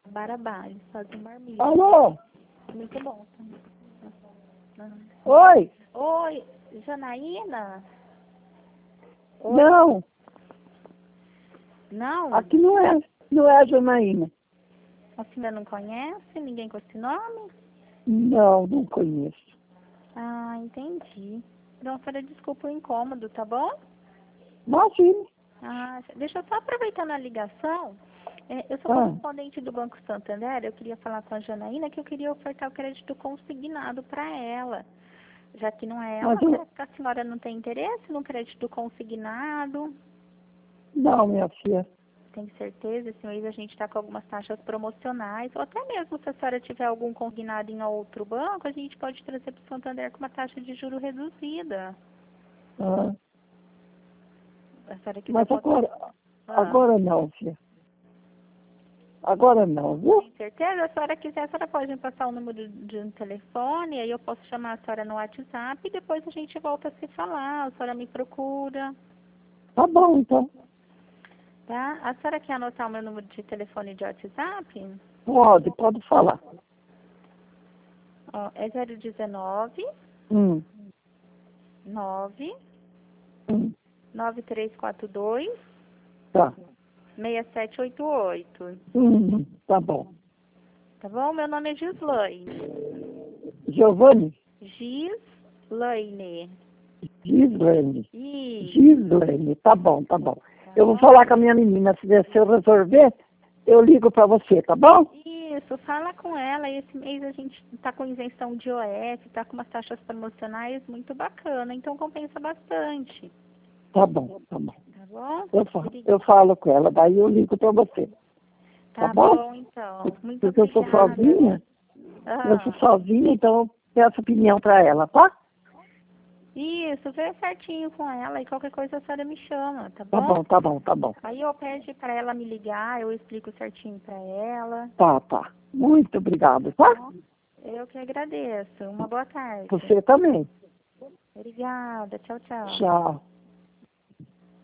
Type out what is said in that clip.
Barabá, eles fazem marmita. Alô? Muito bom. Oi? Oi, Janaína? Oi? Não, Não? aqui não é a Janaína. A senhora não conhece ninguém com esse nome? Não conheço. Ah, entendi. Então, senhora, desculpa o incômodo, tá bom? Imagine. Ah, deixa eu só aproveitando a ligação. Eu sou Ah, correspondente do Banco Santander. Eu queria falar com a Janaína que eu queria ofertar o crédito consignado para ela. Já que não é ela, mas eu, a senhora não tem interesse no crédito consignado? não, minha filha. Tem certeza? Esse mês a gente está com algumas taxas promocionais. Ou até mesmo se a senhora tiver algum consignado em outro banco, a gente pode trazer para o Santander com uma taxa de juro reduzida. Ah, A senhora quiser, mas pode... agora não, filha. Agora não, viu? Tem certeza? Se a senhora quiser, a senhora pode me passar o número de um telefone, aí eu posso chamar a senhora no WhatsApp e depois a gente volta a se falar. A senhora me procura, Tá bom, então. tá? A senhora quer anotar o meu número de telefone de WhatsApp? Pode falar. Ó, é 019 Hum, 9 hum, 9342 tá. 6788. Tá bom. Tá bom? Meu nome é Gislaine. Giovanni? Gislaine. Gislaine. Isso. Gislaine. Tá bom, tá bom. Tá Eu vou bom? falar com a minha menina. Se eu resolver, eu ligo pra você, tá bom? Isso, fala com ela. Esse mês a gente tá com isenção de IOF, tá com umas taxas promocionais muito bacana, então compensa bastante. Tá bom, tá bom. Tá bom? Eu falo com ela, daí eu ligo pra você. Tá Tá bom? bom, então. Muito Porque eu sou obrigada. sozinha. Eu sou Ah, sozinha, então eu peço opinião pra ela, tá? isso, vê certinho com ela e qualquer coisa a senhora me chama, tá Tá bom? bom, tá bom, tá bom. Aí eu peço para ela me ligar, eu explico certinho para ela. Tá. Muito obrigado, Tá tá? bom? Eu que agradeço. Uma boa tarde. Você também. Obrigada. Tchau, tchau. Tchau.